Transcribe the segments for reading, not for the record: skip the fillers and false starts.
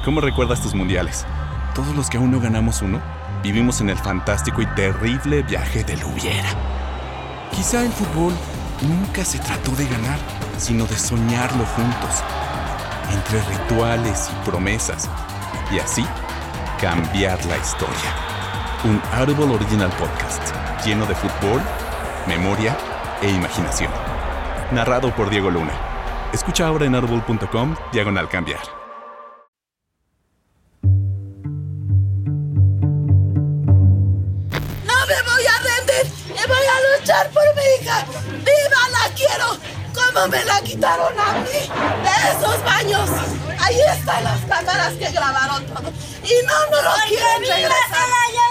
¿Cómo recuerdas tus mundiales? Todos los que aún no ganamos uno, vivimos en el fantástico y terrible viaje del hubiera. Quizá el fútbol nunca se trató de ganar, sino de soñarlo juntos, entre rituales y promesas, y así cambiar la historia. Un Audible Original Podcast lleno de fútbol, memoria e imaginación. Narrado por Diego Luna. Escucha ahora en audible.com/cambiar. ¡No me voy a rendir! ¡Me voy a luchar por mi hija! ¡Viva, la quiero! ¡Cómo me la quitaron a mí! ¡De esos baños! Ahí están las cámaras que grabaron todo. ¡Y no lo quieren regresar!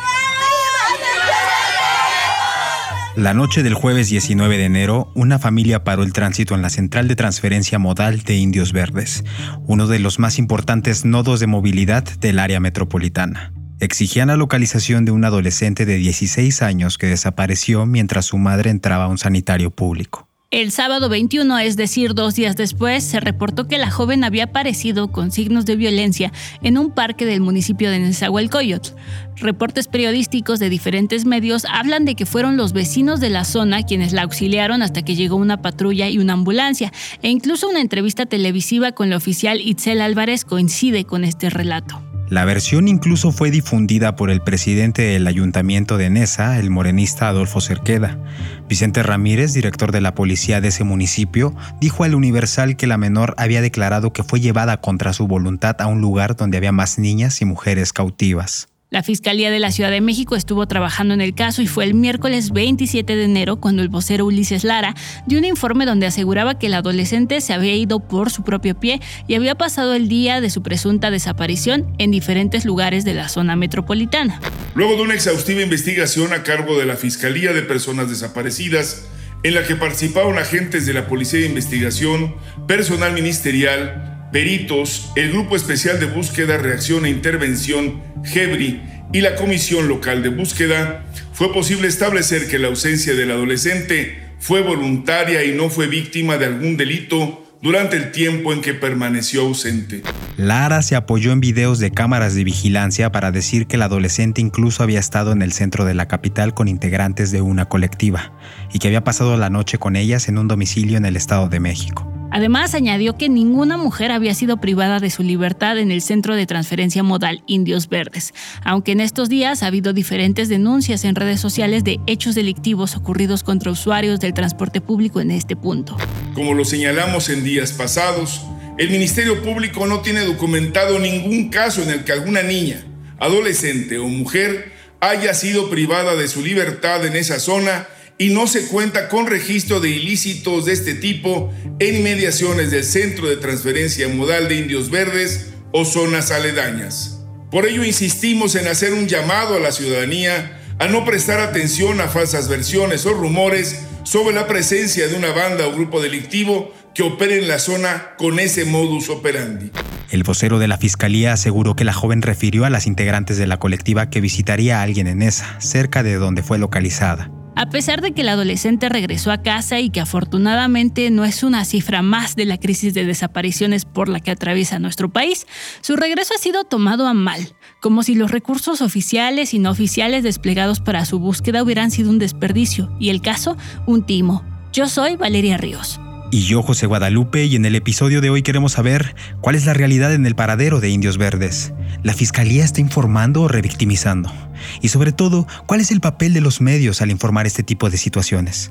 La noche del jueves 19 de enero, una familia paró el tránsito en la central de transferencia modal de Indios Verdes, uno de los más importantes nodos de movilidad del área metropolitana. Exigían la localización de un adolescente de 16 años que desapareció mientras su madre entraba a un sanitario público. El sábado 21, es decir, 2 días después, se reportó que la joven había aparecido con signos de violencia en un parque del municipio de Nezahualcóyotl. Reportes periodísticos de diferentes medios hablan de que fueron los vecinos de la zona quienes la auxiliaron hasta que llegó una patrulla y una ambulancia, e incluso una entrevista televisiva con la oficial Itzel Álvarez coincide con este relato. La versión incluso fue difundida por el presidente del ayuntamiento de Neza, el morenista Adolfo Cerqueda. Vicente Ramírez, director de la policía de ese municipio, dijo al Universal que la menor había declarado que fue llevada contra su voluntad a un lugar donde había más niñas y mujeres cautivas. La Fiscalía de la Ciudad de México estuvo trabajando en el caso y fue el miércoles 27 de enero cuando el vocero Ulises Lara dio un informe donde aseguraba que el adolescente se había ido por su propio pie y había pasado el día de su presunta desaparición en diferentes lugares de la zona metropolitana. Luego de una exhaustiva investigación a cargo de la Fiscalía de Personas Desaparecidas, en la que participaron agentes de la Policía de Investigación, personal ministerial, peritos, el Grupo Especial de Búsqueda, Reacción e Intervención, GEBRI, y la Comisión Local de Búsqueda, fue posible establecer que la ausencia del adolescente fue voluntaria y no fue víctima de algún delito durante el tiempo en que permaneció ausente. Lara se apoyó en videos de cámaras de vigilancia para decir que el adolescente incluso había estado en el centro de la capital con integrantes de una colectiva y que había pasado la noche con ellas en un domicilio en el Estado de México. Además, añadió que ninguna mujer había sido privada de su libertad en el centro de transferencia modal Indios Verdes, aunque en estos días ha habido diferentes denuncias en redes sociales de hechos delictivos ocurridos contra usuarios del transporte público en este punto. Como lo señalamos en días pasados, el Ministerio Público no tiene documentado ningún caso en el que alguna niña, adolescente o mujer haya sido privada de su libertad en esa zona y no se cuenta con registro de ilícitos de este tipo en inmediaciones del Centro de Transferencia Modal de Indios Verdes o zonas aledañas. Por ello insistimos en hacer un llamado a la ciudadanía a no prestar atención a falsas versiones o rumores sobre la presencia de una banda o grupo delictivo que opere en la zona con ese modus operandi. El vocero de la Fiscalía aseguró que la joven refirió a las integrantes de la colectiva que visitaría a alguien en esa, cerca de donde fue localizada. A pesar de que el adolescente regresó a casa y que afortunadamente no es una cifra más de la crisis de desapariciones por la que atraviesa nuestro país, su regreso ha sido tomado a mal, como si los recursos oficiales y no oficiales desplegados para su búsqueda hubieran sido un desperdicio y el caso, un timo. Yo soy Valeria Ríos. Y yo, José Guadalupe, y en el episodio de hoy queremos saber cuál es la realidad en el paradero de Indios Verdes. ¿La Fiscalía está informando o revictimizando? Y sobre todo, ¿cuál es el papel de los medios al informar este tipo de situaciones?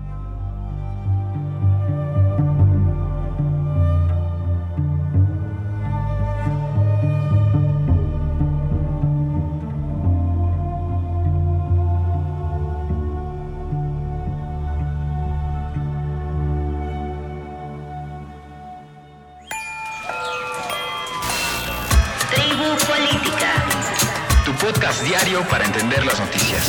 Podcast diario para entender las noticias.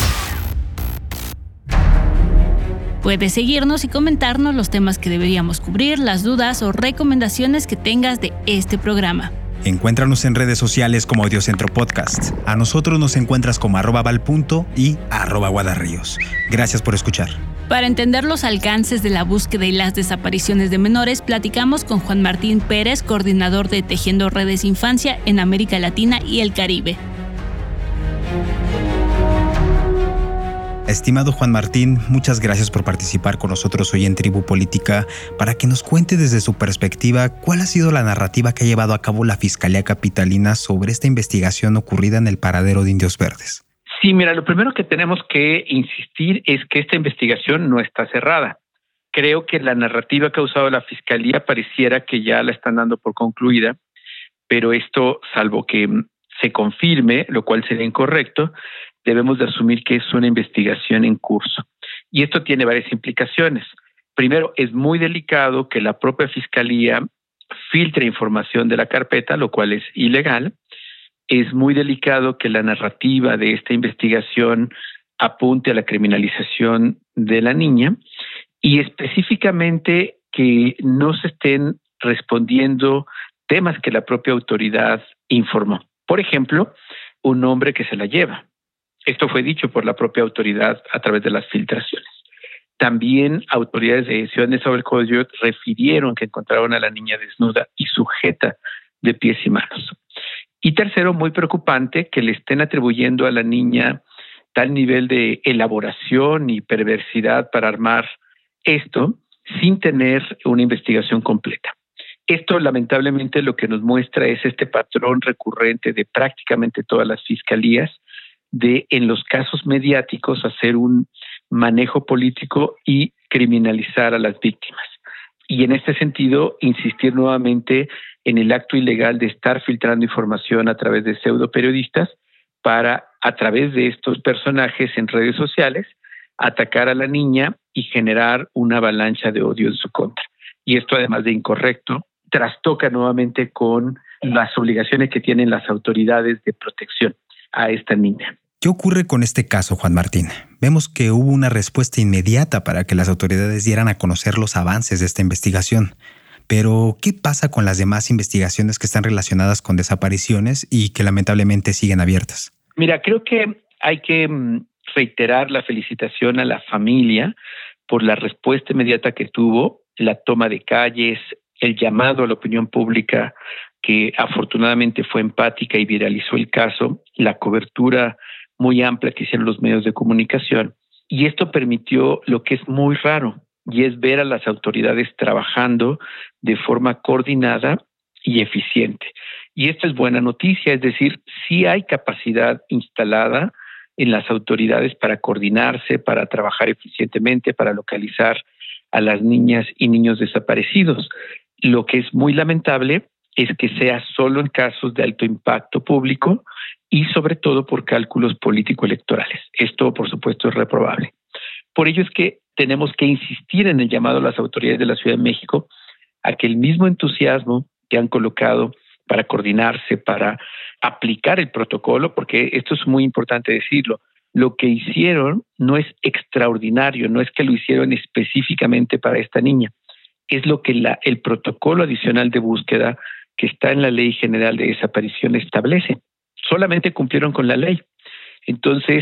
Puedes seguirnos y comentarnos los temas que deberíamos cubrir, las dudas o recomendaciones que tengas de este programa. Encuéntranos en redes sociales como Audiocentro Podcast. A nosotros nos encuentras como @val.y @guadarríos. Gracias por escuchar. Para entender los alcances de la búsqueda y las desapariciones de menores, platicamos con Juan Martín Pérez, coordinador de Tejiendo Redes Infancia en América Latina y el Caribe. Estimado Juan Martín, muchas gracias por participar con nosotros hoy en Tribu Política para que nos cuente desde su perspectiva cuál ha sido la narrativa que ha llevado a cabo la Fiscalía Capitalina sobre esta investigación ocurrida en el paradero de Indios Verdes. Sí, mira, lo primero que tenemos que insistir es que esta investigación no está cerrada. Creo que la narrativa que ha usado la Fiscalía pareciera que ya la están dando por concluida, pero esto, salvo que se confirme, lo cual sería incorrecto, debemos de asumir que es una investigación en curso. Y esto tiene varias implicaciones. Primero, es muy delicado que la propia Fiscalía filtre información de la carpeta, lo cual es ilegal. Es muy delicado que la narrativa de esta investigación apunte a la criminalización de la niña y específicamente que no se estén respondiendo temas que la propia autoridad informó. Por ejemplo, un hombre que se la lleva. Esto fue dicho por la propia autoridad a través de las filtraciones. También autoridades de Ciudad de Nezahualcóyotl refirieron que encontraron a la niña desnuda y sujeta de pies y manos. Y tercero, muy preocupante, que le estén atribuyendo a la niña tal nivel de elaboración y perversidad para armar esto sin tener una investigación completa. Esto, lamentablemente, lo que nos muestra es este patrón recurrente de prácticamente todas las fiscalías de, en los casos mediáticos, hacer un manejo político y criminalizar a las víctimas. Y en este sentido, insistir nuevamente en el acto ilegal de estar filtrando información a través de pseudoperiodistas para, a través de estos personajes en redes sociales, atacar a la niña y generar una avalancha de odio en su contra. Y esto, además de incorrecto, trastoca nuevamente con las obligaciones que tienen las autoridades de protección a esta niña. ¿Qué ocurre con este caso, Juan Martín? Vemos que hubo una respuesta inmediata para que las autoridades dieran a conocer los avances de esta investigación. Pero, ¿qué pasa con las demás investigaciones que están relacionadas con desapariciones y que lamentablemente siguen abiertas? Mira, creo que hay que reiterar la felicitación a la familia por la respuesta inmediata que tuvo, la toma de calles, el llamado a la opinión pública que afortunadamente fue empática y viralizó el caso, la cobertura muy amplia que hicieron los medios de comunicación. Y esto permitió lo que es muy raro, y es ver a las autoridades trabajando de forma coordinada y eficiente. Y esta es buena noticia, es decir, sí hay capacidad instalada en las autoridades para coordinarse, para trabajar eficientemente, para localizar a las niñas y niños desaparecidos. Lo que es muy lamentable es que sea solo en casos de alto impacto público y sobre todo por cálculos político-electorales. Esto, por supuesto, es reprobable. Por ello es que tenemos que insistir en el llamado a las autoridades de la Ciudad de México a que el mismo entusiasmo que han colocado para coordinarse, para aplicar el protocolo, porque esto es muy importante decirlo, lo que hicieron no es extraordinario, no es que lo hicieron específicamente para esta niña, es lo que el protocolo adicional de búsqueda que está en la Ley General de Desaparición establece. Solamente cumplieron con la ley. Entonces,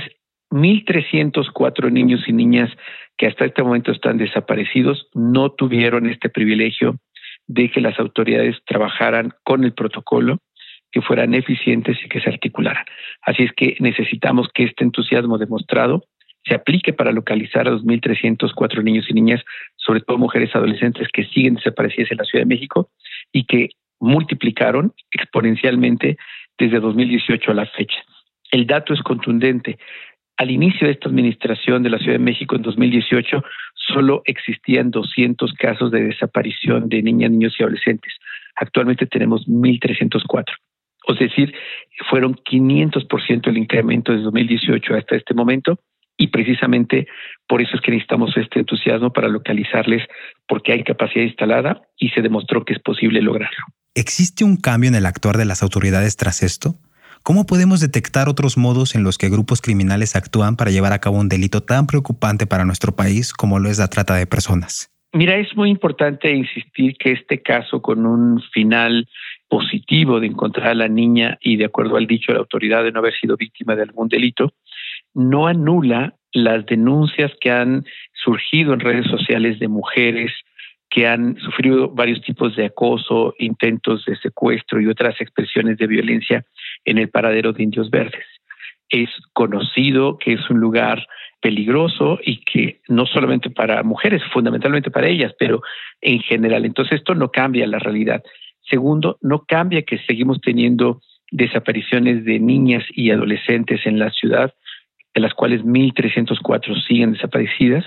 1,304 niños y niñas que hasta este momento están desaparecidos no tuvieron este privilegio de que las autoridades trabajaran con el protocolo, que fueran eficientes y que se articularan. Así es que necesitamos que este entusiasmo demostrado se aplique para localizar a 2,304 niños y niñas, sobre todo mujeres adolescentes que siguen desaparecidas en la Ciudad de México y que multiplicaron exponencialmente desde 2018 a la fecha. El dato es contundente. Al inicio de esta administración de la Ciudad de México en 2018, solo existían 200 casos de desaparición de niñas, niños y adolescentes. Actualmente tenemos 1,304. Es decir, fueron 500% el incremento desde 2018 hasta este momento, y precisamente por eso es que necesitamos este entusiasmo para localizarles, porque hay capacidad instalada y se demostró que es posible lograrlo. ¿Existe un cambio en el actuar de las autoridades tras esto? ¿Cómo podemos detectar otros modos en los que grupos criminales actúan para llevar a cabo un delito tan preocupante para nuestro país como lo es la trata de personas? Mira, es muy importante insistir que este caso, con un final positivo de encontrar a la niña y de acuerdo al dicho de la autoridad de no haber sido víctima de algún delito, no anula las denuncias que han surgido en redes sociales de mujeres que han sufrido varios tipos de acoso, intentos de secuestro y otras expresiones de violencia en el paradero de Indios Verdes. Es conocido que es un lugar peligroso y que no solamente para mujeres, fundamentalmente para ellas, pero en general. Entonces esto no cambia la realidad. Segundo, no cambia que seguimos teniendo desapariciones de niñas y adolescentes en la ciudad, de las cuales 1,304 siguen desaparecidas,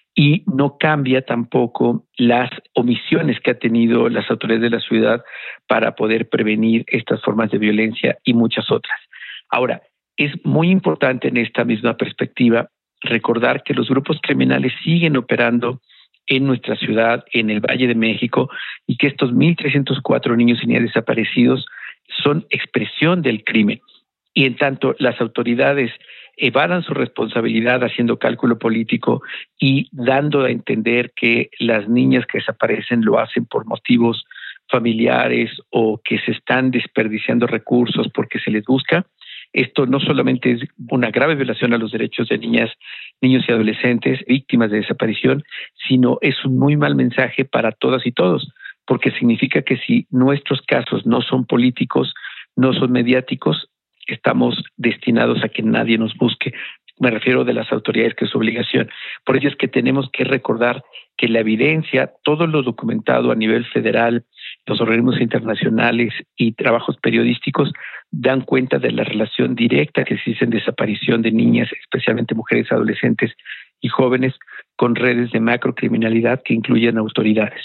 y no cambia tampoco las omisiones que ha tenido las autoridades de la ciudad para poder prevenir estas formas de violencia y muchas otras. Ahora, es muy importante en esta misma perspectiva recordar que los grupos criminales siguen operando en nuestra ciudad, en el Valle de México, y que estos 1,304 niños y niñas desaparecidos son expresión del crimen. Y en tanto las autoridades evadan su responsabilidad haciendo cálculo político y dando a entender que las niñas que desaparecen lo hacen por motivos familiares o que se están desperdiciando recursos porque se les busca, esto no solamente es una grave violación a los derechos de niñas, niños y adolescentes víctimas de desaparición, sino es un muy mal mensaje para todas y todos, porque significa que si nuestros casos no son políticos, no son mediáticos, estamos destinados a que nadie nos busque. Me refiero de las autoridades, que es su obligación. Por ello es que tenemos que recordar que la evidencia, todo lo documentado a nivel federal, los organismos internacionales y trabajos periodísticos dan cuenta de la relación directa que existe en desaparición de niñas, especialmente mujeres, adolescentes y jóvenes, con redes de macrocriminalidad que incluyen autoridades.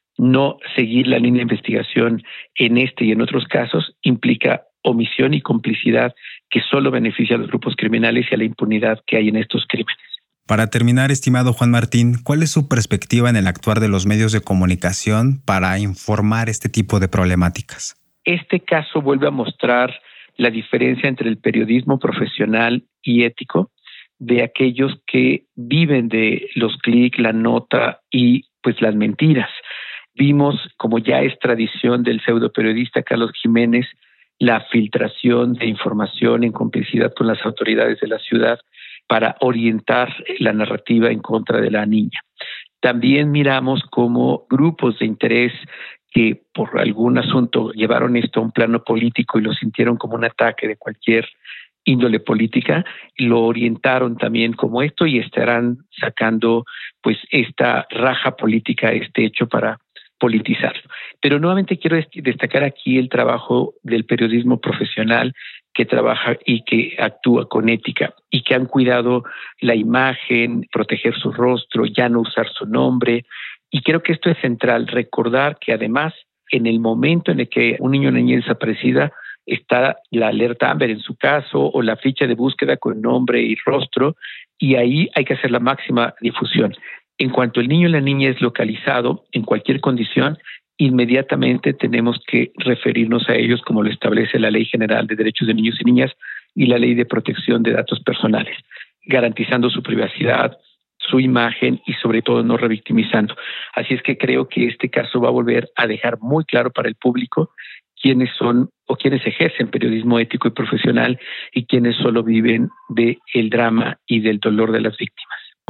No seguir la línea de investigación en este y en otros casos implica omisión y complicidad que solo beneficia a los grupos criminales y a la impunidad que hay en estos crímenes. Para terminar, estimado Juan Martín, ¿cuál es su perspectiva en el actuar de los medios de comunicación para informar este tipo de problemáticas? Este caso vuelve a mostrar la diferencia entre el periodismo profesional y ético de aquellos que viven de los clics, la nota y pues las mentiras. Vimos, como ya es tradición del pseudoperiodista Carlos Jiménez, la filtración de información en complicidad con las autoridades de la ciudad para orientar la narrativa en contra de la niña. También miramos cómo grupos de interés que por algún asunto llevaron esto a un plano político y lo sintieron como un ataque de cualquier índole política, lo orientaron también como esto y estarán sacando pues esta raja política, este hecho para politizarlo. Pero nuevamente quiero destacar aquí el trabajo del periodismo profesional que trabaja y que actúa con ética y que han cuidado la imagen, proteger su rostro, ya no usar su nombre. Y creo que esto es central, recordar que además en el momento en el que un niño o niña es desaparecida está la alerta Amber en su caso o la ficha de búsqueda con nombre y rostro, y ahí hay que hacer la máxima difusión. En cuanto el niño o la niña es localizado en cualquier condición, inmediatamente tenemos que referirnos a ellos como lo establece la Ley General de Derechos de Niños y Niñas y la Ley de Protección de Datos Personales, garantizando su privacidad, su imagen y sobre todo no revictimizando. Así es que creo que este caso va a volver a dejar muy claro para el público quiénes son o quiénes ejercen periodismo ético y profesional y quiénes solo viven del drama y del dolor de las víctimas.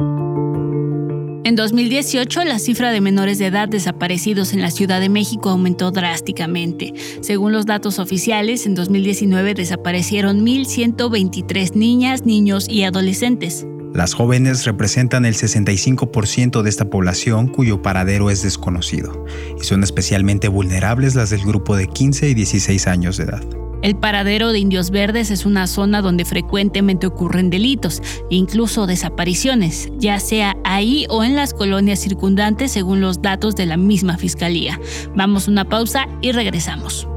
En 2018, la cifra de menores de edad desaparecidos en la Ciudad de México aumentó drásticamente. Según los datos oficiales, en 2019 desaparecieron 1,123 niñas, niños y adolescentes. Las jóvenes representan el 65% de esta población cuyo paradero es desconocido, y son especialmente vulnerables las del grupo de 15 y 16 años de edad. El paradero de Indios Verdes es una zona donde frecuentemente ocurren delitos, incluso desapariciones, ya sea ahí o en las colonias circundantes según los datos de la misma Fiscalía. Vamos a una pausa y regresamos.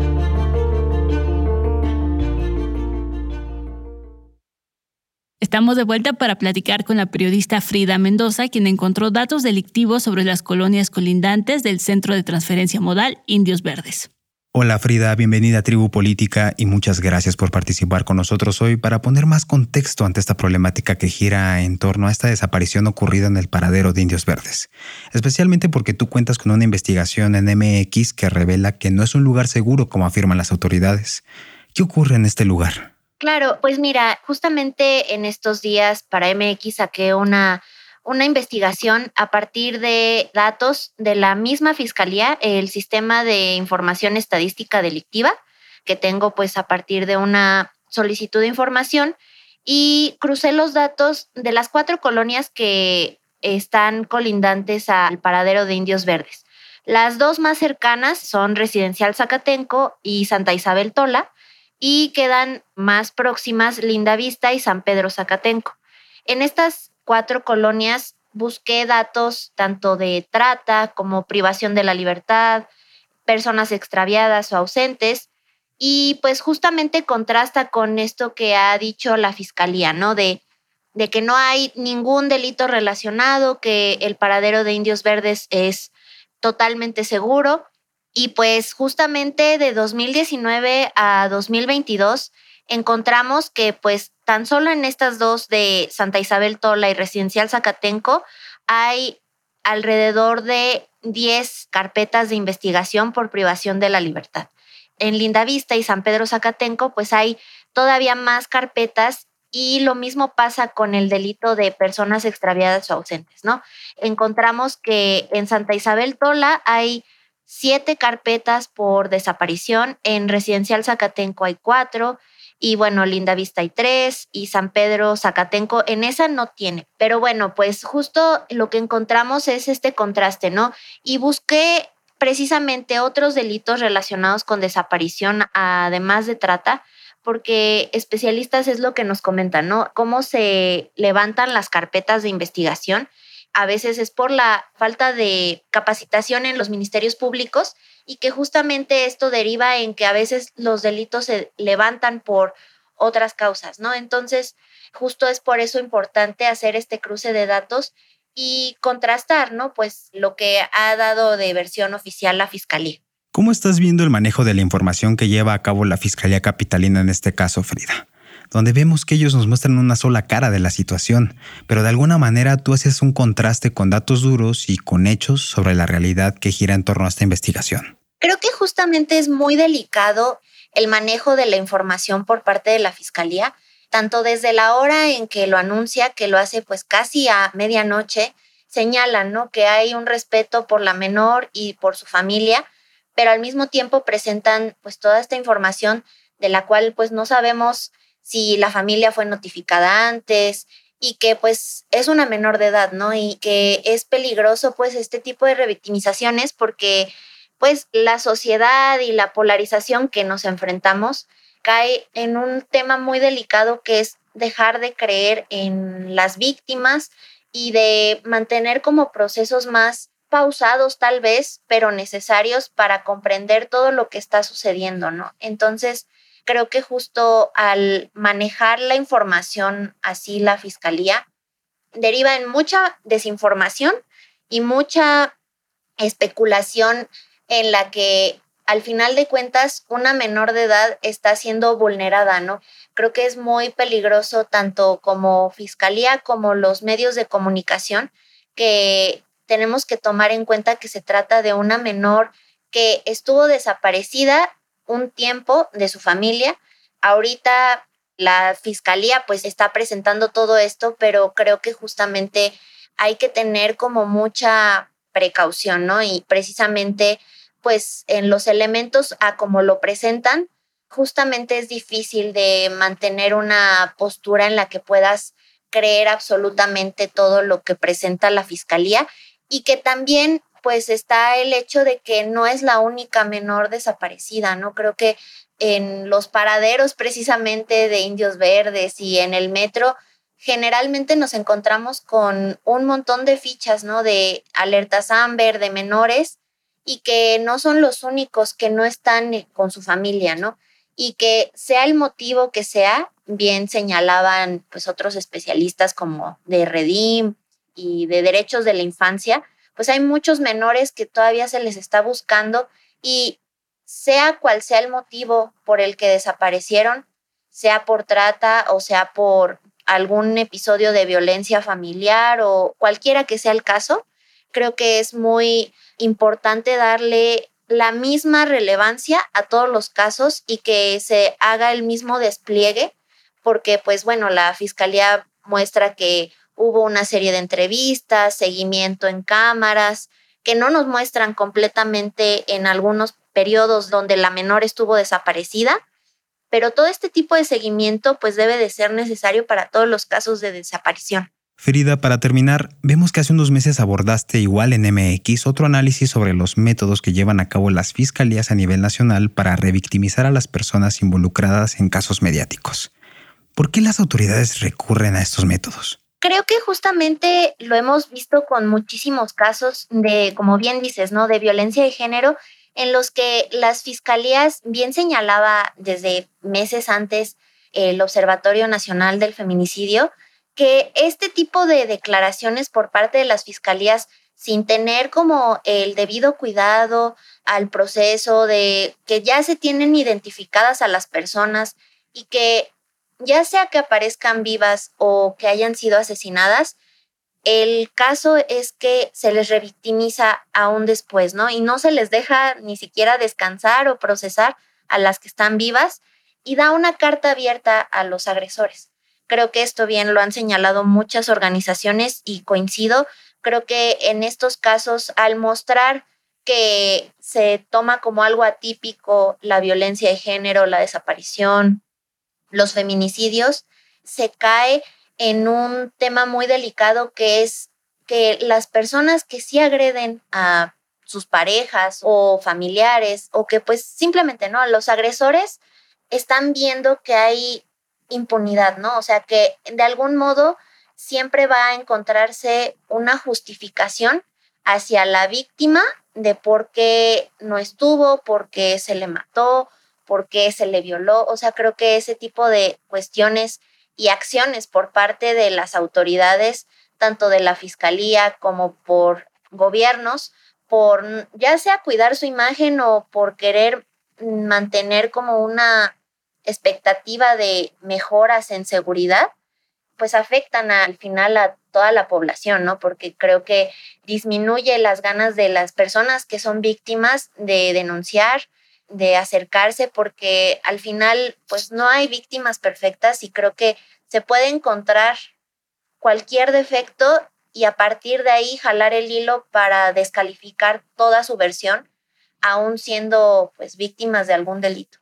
Estamos de vuelta para platicar con la periodista Frida Mendoza, quien encontró datos delictivos sobre las colonias colindantes del Centro de Transferencia Modal Indios Verdes. Hola Frida, bienvenida a Tribu Política y muchas gracias por participar con nosotros hoy para poner más contexto ante esta problemática que gira en torno a esta desaparición ocurrida en el paradero de Indios Verdes. Especialmente porque tú cuentas con una investigación en MX que revela que no es un lugar seguro como afirman las autoridades. ¿Qué ocurre en este lugar? Claro, pues mira, justamente en estos días para MX saqué una una investigación a partir de datos de la misma Fiscalía, el Sistema de Información Estadística Delictiva, que tengo pues a partir de una solicitud de información, y crucé los datos de las 4 colonias que están colindantes al paradero de Indios Verdes. Las 2 más cercanas son Residencial Zacatenco y Santa Isabel Tola, y quedan más próximas Lindavista y San Pedro Zacatenco. En estas 4 colonias busqué datos tanto de trata como privación de la libertad, personas extraviadas o ausentes, y pues justamente contrasta con esto que ha dicho la Fiscalía, ¿no? De que no hay ningún delito relacionado, que el paradero de Indios Verdes es totalmente seguro. Y pues justamente de 2019 a 2022 encontramos que pues tan solo en estas 2 de Santa Isabel Tola y Residencial Zacatenco hay alrededor de 10 carpetas de investigación por privación de la libertad. En Lindavista y San Pedro Zacatenco pues hay todavía más carpetas, y lo mismo pasa con el delito de personas extraviadas o ausentes, ¿no? Encontramos que en Santa Isabel Tola hay 7 carpetas por desaparición, en Residencial Zacatenco hay 4, y bueno, Lindavista hay 3, y San Pedro Zacatenco en esa no tiene. Pero bueno, pues justo lo que encontramos es este contraste, ¿no? Y busqué precisamente otros delitos relacionados con desaparición, además de trata, porque especialistas es lo que nos comentan, ¿no? Cómo se levantan las carpetas de investigación. A veces es por la falta de capacitación en los ministerios públicos, y que justamente esto deriva en que a veces los delitos se levantan por otras causas, ¿no? Entonces, justo es por eso importante hacer este cruce de datos y contrastar, ¿no? Pues lo que ha dado de versión oficial la Fiscalía. ¿Cómo estás viendo el manejo de la información que lleva a cabo la Fiscalía Capitalina en este caso, Frida? Donde vemos que ellos nos muestran una sola cara de la situación, pero de alguna manera tú haces un contraste con datos duros y con hechos sobre la realidad que gira en torno a esta investigación. Creo que justamente es muy delicado el manejo de la información por parte de la Fiscalía, tanto desde la hora en que lo anuncia, que lo hace pues casi a medianoche, señalan, ¿no?, que hay un respeto por la menor y por su familia, pero al mismo tiempo presentan pues toda esta información de la cual pues no sabemos si la familia fue notificada antes, y que pues es una menor de edad, ¿no? Y que es peligroso pues este tipo de revictimizaciones, porque pues la sociedad y la polarización que nos enfrentamos cae en un tema muy delicado, que es dejar de creer en las víctimas y de mantener como procesos más pausados tal vez, pero necesarios para comprender todo lo que está sucediendo, ¿no? Entonces, creo que justo al manejar la información así la Fiscalía, deriva en mucha desinformación y mucha especulación en la que al final de cuentas una menor de edad está siendo vulnerada, ¿no? Creo que es muy peligroso tanto como Fiscalía como los medios de comunicación, que tenemos que tomar en cuenta que se trata de una menor que estuvo desaparecida un tiempo de su familia. Ahorita la Fiscalía pues está presentando todo esto, pero creo que justamente hay que tener como mucha precaución, ¿no? Y precisamente pues en los elementos a como lo presentan, justamente es difícil de mantener una postura en la que puedas creer absolutamente todo lo que presenta la Fiscalía, y que también pues está el hecho de que no es la única menor desaparecida, ¿no? Creo que en los paraderos precisamente de Indios Verdes y en el metro generalmente nos encontramos con un montón de fichas, ¿no?, de alertas Amber, de menores, y que no son los únicos que no están con su familia, ¿no? Y que sea el motivo que sea, bien señalaban pues otros especialistas como de Redim y de derechos de la infancia, pues hay muchos menores que todavía se les está buscando, y sea cual sea el motivo por el que desaparecieron, sea por trata o sea por algún episodio de violencia familiar o cualquiera que sea el caso, creo que es muy importante darle la misma relevancia a todos los casos y que se haga el mismo despliegue, porque pues bueno, la Fiscalía muestra que hubo una serie de entrevistas, seguimiento en cámaras, que no nos muestran completamente en algunos periodos donde la menor estuvo desaparecida, pero todo este tipo de seguimiento pues debe de ser necesario para todos los casos de desaparición. Frida, para terminar, vemos que hace unos meses abordaste igual en MX otro análisis sobre los métodos que llevan a cabo las fiscalías a nivel nacional para revictimizar a las personas involucradas en casos mediáticos. ¿Por qué las autoridades recurren a estos métodos? Creo que justamente lo hemos visto con muchísimos casos de, como bien dices, ¿no?, de violencia de género, en los que las fiscalías, bien señalaba desde meses antes el Observatorio Nacional del Feminicidio, que este tipo de declaraciones por parte de las fiscalías, sin tener como el debido cuidado al proceso de que ya se tienen identificadas a las personas y que ya sea que aparezcan vivas o que hayan sido asesinadas, el caso es que se les revictimiza aún después, ¿no? Y no se les deja ni siquiera descansar o procesar a las que están vivas y da una carta abierta a los agresores. Creo que esto bien lo han señalado muchas organizaciones y coincido. Creo que en estos casos, al mostrar que se toma como algo atípico la violencia de género, la desaparición, los feminicidios, se cae en un tema muy delicado que es que las personas que sí agreden a sus parejas o familiares o que pues simplemente, ¿no?, los agresores están viendo que hay impunidad, ¿no? O sea, que de algún modo siempre va a encontrarse una justificación hacia la víctima de por qué no estuvo, por qué se le mató, por qué se le violó. O sea, creo que ese tipo de cuestiones y acciones por parte de las autoridades, tanto de la fiscalía como por gobiernos, por ya sea cuidar su imagen o por querer mantener como una expectativa de mejoras en seguridad, pues afectan al final a toda la población, ¿no? Porque creo que disminuye las ganas de las personas que son víctimas de denunciar, de acercarse, porque al final pues no hay víctimas perfectas y creo que se puede encontrar cualquier defecto y a partir de ahí jalar el hilo para descalificar toda su versión, aún siendo pues víctimas de algún delito.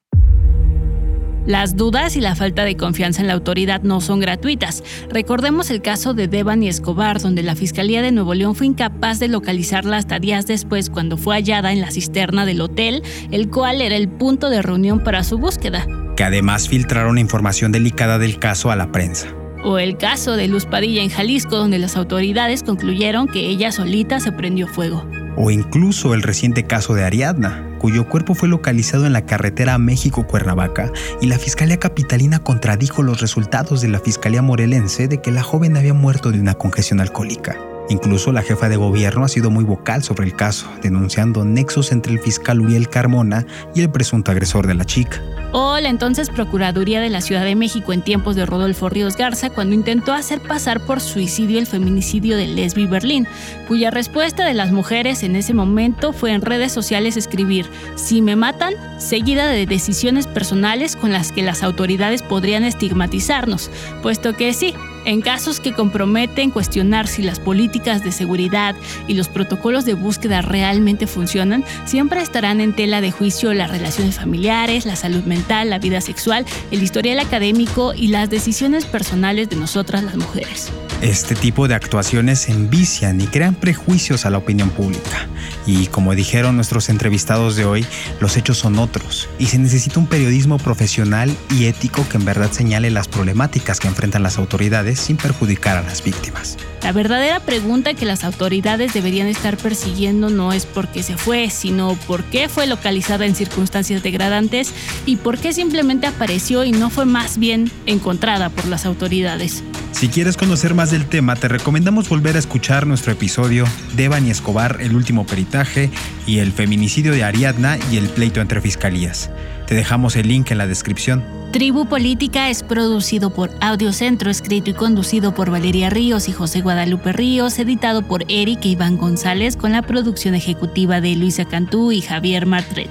Las dudas y la falta de confianza en la autoridad no son gratuitas. Recordemos el caso de Devani Escobar, donde la Fiscalía de Nuevo León fue incapaz de localizarla hasta días después cuando fue hallada en la cisterna del hotel, el cual era el punto de reunión para su búsqueda. Que además filtraron información delicada del caso a la prensa. O el caso de Luz Padilla en Jalisco, donde las autoridades concluyeron que ella solita se prendió fuego. O incluso el reciente caso de Ariadna, cuyo cuerpo fue localizado en la carretera México-Cuernavaca y la Fiscalía Capitalina contradijo los resultados de la Fiscalía Morelense de que la joven había muerto de una congestión alcohólica. Incluso la jefa de gobierno ha sido muy vocal sobre el caso, denunciando nexos entre el fiscal Uriel Carmona y el presunto agresor de la chica. O la entonces Procuraduría de la Ciudad de México en tiempos de Rodolfo Ríos Garza, cuando intentó hacer pasar por suicidio el feminicidio de Lesbi Berlín, cuya respuesta de las mujeres en ese momento fue en redes sociales escribir "si me matan", seguida de decisiones personales con las que las autoridades podrían estigmatizarnos, puesto que sí, en casos que comprometen cuestionar si las políticas de seguridad y los protocolos de búsqueda realmente funcionan, siempre estarán en tela de juicio las relaciones familiares, la salud mental, la vida sexual, el historial académico y las decisiones personales de nosotras las mujeres. Este tipo de actuaciones envician y crean prejuicios a la opinión pública. Y como dijeron nuestros entrevistados de hoy, los hechos son otros. Y se necesita un periodismo profesional y ético que en verdad señale las problemáticas que enfrentan las autoridades sin perjudicar a las víctimas. La verdadera pregunta que las autoridades deberían estar persiguiendo no es por qué se fue, sino por qué fue localizada en circunstancias degradantes y por qué simplemente apareció y no fue más bien encontrada por las autoridades. Si quieres conocer más del tema, te recomendamos volver a escuchar nuestro episodio Devani Escobar, el último peritaje, y el feminicidio de Ariadna y el pleito entre fiscalías. Te dejamos el link en la descripción. Tribu Política es producido por Audiocentro, escrito y conducido por Valeria Ríos y José Guadalupe Ríos, editado por Eric e Iván González, con la producción ejecutiva de Luisa Cantú y Javier Martret.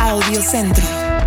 Audiocentro.